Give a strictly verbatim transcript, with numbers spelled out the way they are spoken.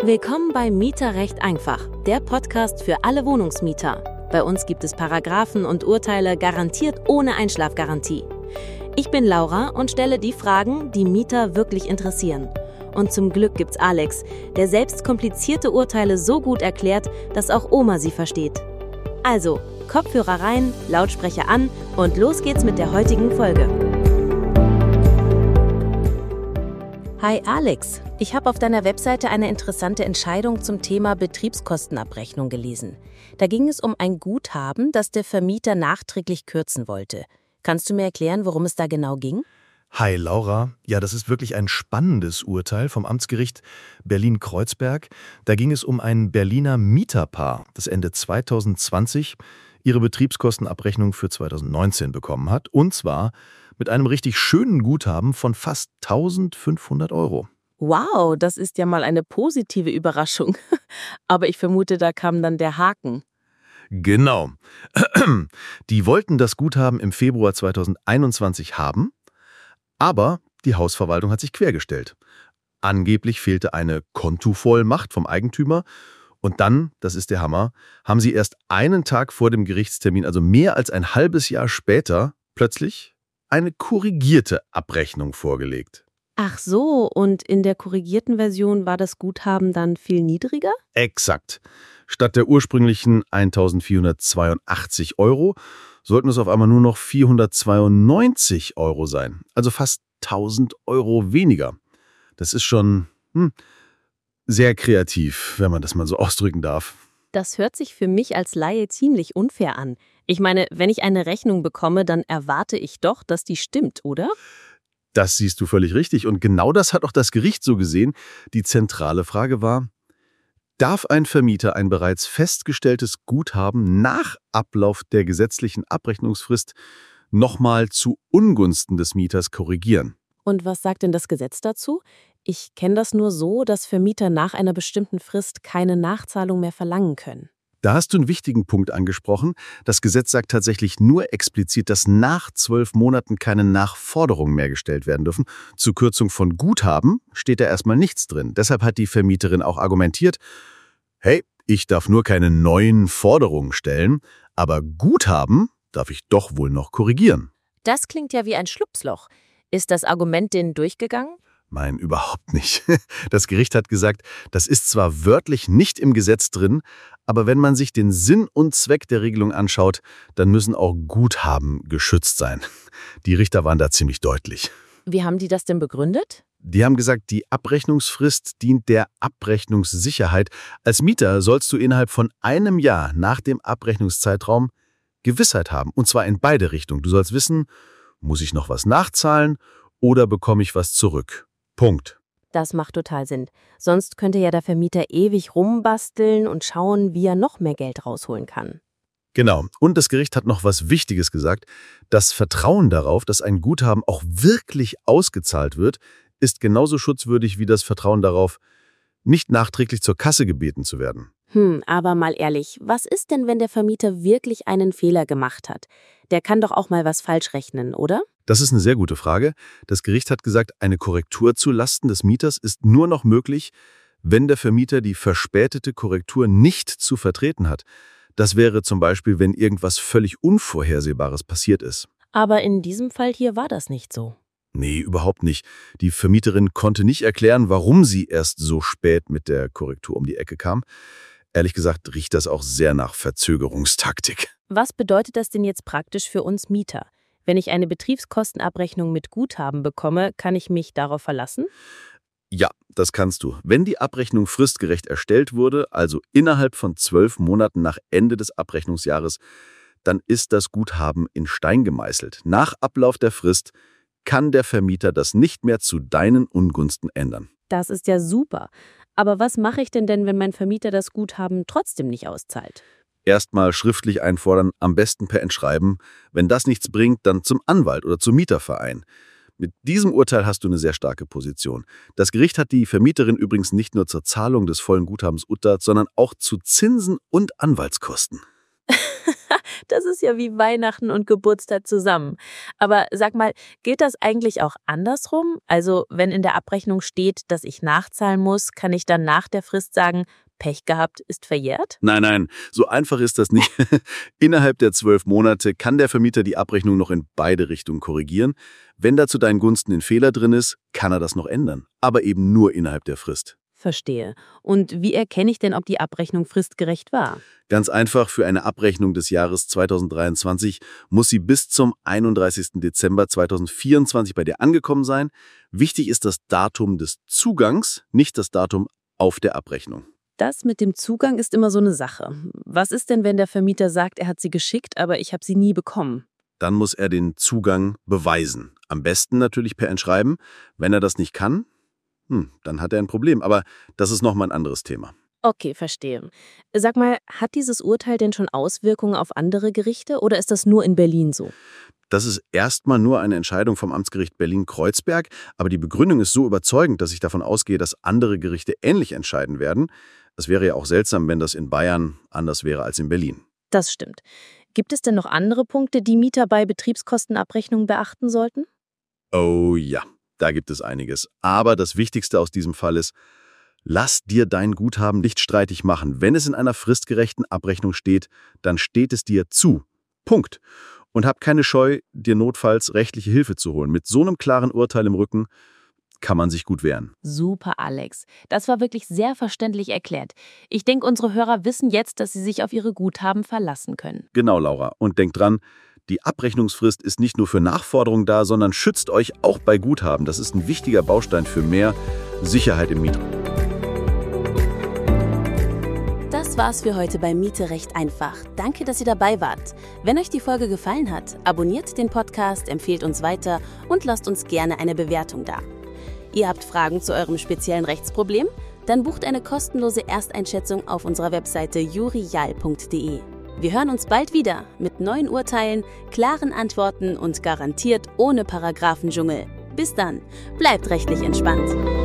Willkommen bei Mieterrecht einfach, der Podcast für alle Wohnungsmieter. Bei uns gibt es Paragraphen und Urteile garantiert ohne Einschlafgarantie. Ich bin Laura und stelle die Fragen, die Mieter wirklich interessieren. Und zum Glück gibt's Alex, der selbst komplizierte Urteile so gut erklärt, dass auch Oma sie versteht. Also, Kopfhörer rein, Lautsprecher an und los geht's mit der heutigen Folge. Hi Alex, ich habe auf deiner Webseite eine interessante Entscheidung zum Thema Betriebskostenabrechnung gelesen. Da ging es um ein Guthaben, das der Vermieter nachträglich kürzen wollte. Kannst du mir erklären, worum es da genau ging? Hi Laura, ja, das ist wirklich ein spannendes Urteil vom Amtsgericht Berlin-Kreuzberg. Da ging es um ein Berliner Mieterpaar, das Ende zweitausendzwanzig ihre Betriebskostenabrechnung für zweitausendneunzehn bekommen hat. Und zwar mit einem richtig schönen Guthaben von fast eintausendfünfhundert Euro. Wow, das ist ja mal eine positive Überraschung. Aber ich vermute, da kam dann der Haken. Genau. Die wollten das Guthaben im Februar zweitausendeinundzwanzig haben, aber die Hausverwaltung hat sich quergestellt. Angeblich fehlte eine Kontovollmacht vom Eigentümer. Und dann, das ist der Hammer, haben sie erst einen Tag vor dem Gerichtstermin, also mehr als ein halbes Jahr später, plötzlich eine korrigierte Abrechnung vorgelegt. Ach so, und in der korrigierten Version war das Guthaben dann viel niedriger? Exakt. Statt der ursprünglichen eintausendvierhundertzweiundachtzig Euro sollten es auf einmal nur noch vierhundertzweiundneunzig Euro sein. Also fast tausend Euro weniger. Das ist schon hm, sehr kreativ, wenn man das mal so ausdrücken darf. Das hört sich für mich als Laie ziemlich unfair an. Ich meine, wenn ich eine Rechnung bekomme, dann erwarte ich doch, dass die stimmt, oder? Das siehst du völlig richtig. Und genau das hat auch das Gericht so gesehen. Die zentrale Frage war, darf ein Vermieter ein bereits festgestelltes Guthaben nach Ablauf der gesetzlichen Abrechnungsfrist nochmal zu Ungunsten des Mieters korrigieren? Und was sagt denn das Gesetz dazu? Ich kenne das nur so, dass Vermieter nach einer bestimmten Frist keine Nachzahlung mehr verlangen können. Da hast du einen wichtigen Punkt angesprochen. Das Gesetz sagt tatsächlich nur explizit, dass nach zwölf Monaten keine Nachforderungen mehr gestellt werden dürfen. Zur Kürzung von Guthaben steht da erstmal nichts drin. Deshalb hat die Vermieterin auch argumentiert, hey, ich darf nur keine neuen Forderungen stellen, aber Guthaben darf ich doch wohl noch korrigieren. Das klingt ja wie ein Schlupfloch. Ist das Argument denen durchgegangen? Nein, überhaupt nicht. Das Gericht hat gesagt, das ist zwar wörtlich nicht im Gesetz drin, aber wenn man sich den Sinn und Zweck der Regelung anschaut, dann müssen auch Guthaben geschützt sein. Die Richter waren da ziemlich deutlich. Wie haben die das denn begründet? Die haben gesagt, die Abrechnungsfrist dient der Abrechnungssicherheit. Als Mieter sollst du innerhalb von einem Jahr nach dem Abrechnungszeitraum Gewissheit haben, und zwar in beide Richtungen. Du sollst wissen, muss ich noch was nachzahlen oder bekomme ich was zurück? Punkt. Das macht total Sinn. Sonst könnte ja der Vermieter ewig rumbasteln und schauen, wie er noch mehr Geld rausholen kann. Genau. Und das Gericht hat noch was Wichtiges gesagt. Das Vertrauen darauf, dass ein Guthaben auch wirklich ausgezahlt wird, ist genauso schutzwürdig wie das Vertrauen darauf, nicht nachträglich zur Kasse gebeten zu werden. Hm, aber mal ehrlich, was ist denn, wenn der Vermieter wirklich einen Fehler gemacht hat? Der kann doch auch mal was falsch rechnen, oder? Das ist eine sehr gute Frage. Das Gericht hat gesagt, eine Korrektur zulasten des Mieters ist nur noch möglich, wenn der Vermieter die verspätete Korrektur nicht zu vertreten hat. Das wäre zum Beispiel, wenn irgendwas völlig Unvorhersehbares passiert ist. Aber in diesem Fall hier war das nicht so. Nee, überhaupt nicht. Die Vermieterin konnte nicht erklären, warum sie erst so spät mit der Korrektur um die Ecke kam. Ehrlich gesagt riecht das auch sehr nach Verzögerungstaktik. Was bedeutet das denn jetzt praktisch für uns Mieter? Wenn ich eine Betriebskostenabrechnung mit Guthaben bekomme, kann ich mich darauf verlassen? Ja, das kannst du. Wenn die Abrechnung fristgerecht erstellt wurde, also innerhalb von zwölf Monaten nach Ende des Abrechnungsjahres, dann ist das Guthaben in Stein gemeißelt. Nach Ablauf der Frist kann der Vermieter das nicht mehr zu deinen Ungunsten ändern. Das ist ja super. Aber was mache ich denn denn, wenn mein Vermieter das Guthaben trotzdem nicht auszahlt? Erstmal schriftlich einfordern, am besten per Entschreiben. Wenn das nichts bringt, dann zum Anwalt oder zum Mieterverein. Mit diesem Urteil hast du eine sehr starke Position. Das Gericht hat die Vermieterin übrigens nicht nur zur Zahlung des vollen Guthabens urteilt, sondern auch zu Zinsen und Anwaltskosten. Das ist ja wie Weihnachten und Geburtstag zusammen. Aber sag mal, gilt das eigentlich auch andersrum? Also wenn in der Abrechnung steht, dass ich nachzahlen muss, kann ich dann nach der Frist sagen, Pech gehabt, ist verjährt? Nein, nein, so einfach ist das nicht. Innerhalb der zwölf Monate kann der Vermieter die Abrechnung noch in beide Richtungen korrigieren. Wenn da zu deinen Gunsten ein Fehler drin ist, kann er das noch ändern. Aber eben nur innerhalb der Frist. Verstehe. Und wie erkenne ich denn, ob die Abrechnung fristgerecht war? Ganz einfach, für eine Abrechnung des Jahres zweitausenddreiundzwanzig muss sie bis zum einunddreißigsten Dezember zweitausendvierundzwanzig bei dir angekommen sein. Wichtig ist das Datum des Zugangs, nicht das Datum auf der Abrechnung. Das mit dem Zugang ist immer so eine Sache. Was ist denn, wenn der Vermieter sagt, er hat sie geschickt, aber ich habe sie nie bekommen? Dann muss er den Zugang beweisen. Am besten natürlich per Entschreiben. Wenn er das nicht kann, hm, dann hat er ein Problem. Aber das ist nochmal ein anderes Thema. Okay, verstehe. Sag mal, hat dieses Urteil denn schon Auswirkungen auf andere Gerichte oder ist das nur in Berlin so? Das ist erstmal nur eine Entscheidung vom Amtsgericht Berlin-Kreuzberg, aber die Begründung ist so überzeugend, dass ich davon ausgehe, dass andere Gerichte ähnlich entscheiden werden. Es wäre ja auch seltsam, wenn das in Bayern anders wäre als in Berlin. Das stimmt. Gibt es denn noch andere Punkte, die Mieter bei Betriebskostenabrechnungen beachten sollten? Oh ja, da gibt es einiges. Aber das Wichtigste aus diesem Fall ist, lass dir dein Guthaben nicht streitig machen. Wenn es in einer fristgerechten Abrechnung steht, dann steht es dir zu. Punkt. Und hab keine Scheu, dir notfalls rechtliche Hilfe zu holen. Mit so einem klaren Urteil im Rücken kann man sich gut wehren. Super, Alex. Das war wirklich sehr verständlich erklärt. Ich denke, unsere Hörer wissen jetzt, dass sie sich auf ihre Guthaben verlassen können. Genau, Laura. Und denk dran, die Abrechnungsfrist ist nicht nur für Nachforderungen da, sondern schützt euch auch bei Guthaben. Das ist ein wichtiger Baustein für mehr Sicherheit im Mietraum. Das war's für heute bei Miete recht einfach. Danke, dass ihr dabei wart. Wenn euch die Folge gefallen hat, abonniert den Podcast, empfehlt uns weiter und lasst uns gerne eine Bewertung da. Ihr habt Fragen zu eurem speziellen Rechtsproblem? Dann bucht eine kostenlose Ersteinschätzung auf unserer Webseite jurial punkt de. Wir hören uns bald wieder mit neuen Urteilen, klaren Antworten und garantiert ohne Paragraphendschungel. Bis dann, bleibt rechtlich entspannt.